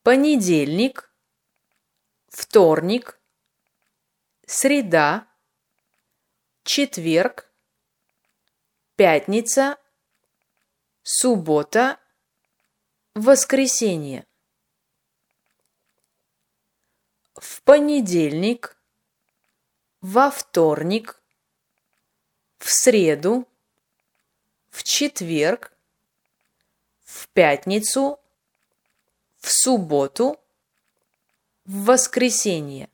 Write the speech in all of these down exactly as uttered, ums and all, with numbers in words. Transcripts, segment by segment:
понедельник, вторник, среда, четверг, пятница, суббота, воскресенье. В понедельник, во вторник, в среду, в четверг, в пятницу, в субботу, в воскресенье.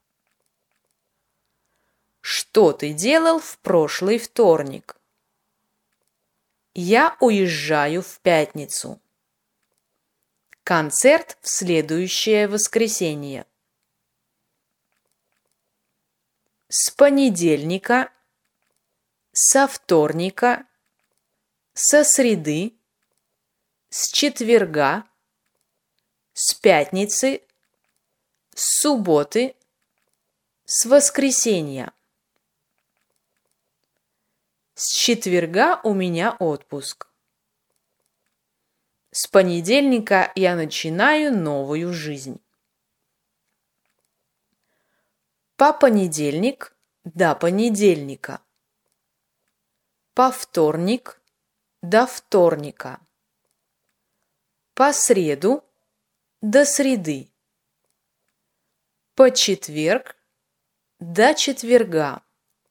Что ты делал в прошлый вторник? Я уезжаю в пятницу. Концерт в следующее воскресенье. С понедельника, со вторника, со среды, с четверга, с пятницы, с субботы, с воскресенья. С четверга у меня отпуск. С понедельника я начинаю новую жизнь. По понедельник до понедельника. По вторник до вторника. По среду до среды. По четверг до четверга.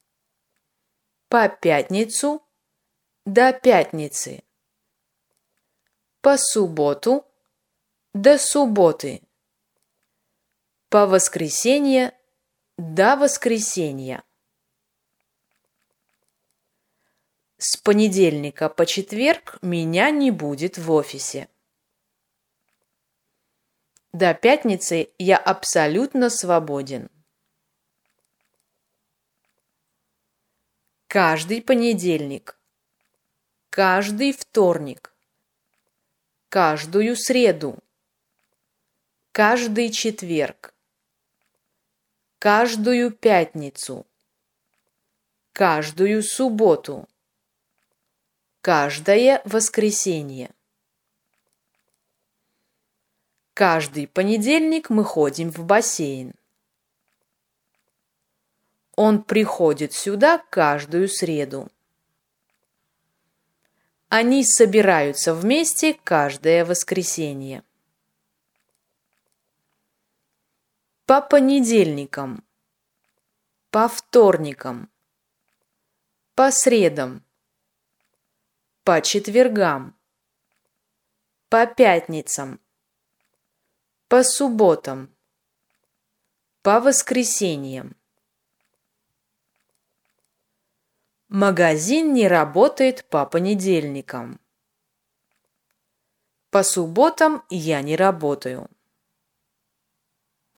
По пятницу до пятницы. По субботу до субботы. По воскресенье до воскресенья. С понедельника по четверг меня не будет в офисе. До пятницы я абсолютно свободен. Каждый понедельник, каждый вторник, каждую среду, каждый четверг, каждую пятницу, каждую субботу, каждое воскресенье. Каждый понедельник мы ходим в бассейн. Он приходит сюда каждую среду. Они собираются вместе каждое воскресенье. По понедельникам, по вторникам, по средам, по четвергам, по пятницам, по субботам, по воскресеньям. Магазин не работает по понедельникам. По субботам я не работаю.